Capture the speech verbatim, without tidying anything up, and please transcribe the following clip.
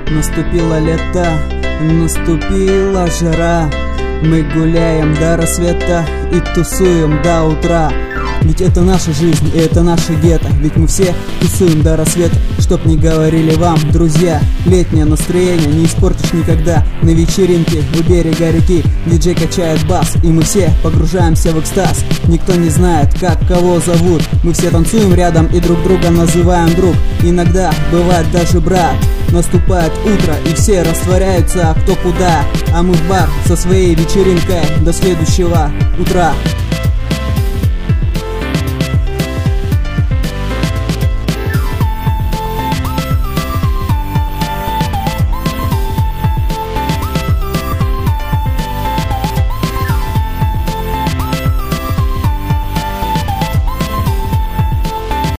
Наступило лето, наступила жара. Мы гуляем до рассвета и тусуем до утра. Ведь это наша жизнь и это наше гетто. Ведь мы все тусуем до рассвета. Чтоб не говорили вам, друзья, летнее настроение не испортишь никогда. На вечеринке у берега реки диджей качает бас, и мы все погружаемся в экстаз. Никто не знает, как кого зовут. Мы все танцуем рядом и друг друга называем друг. Иногда бывает даже брат. Наступает утро и все растворяются кто куда. А мы в бар со своей вечеринкой до следующего утра.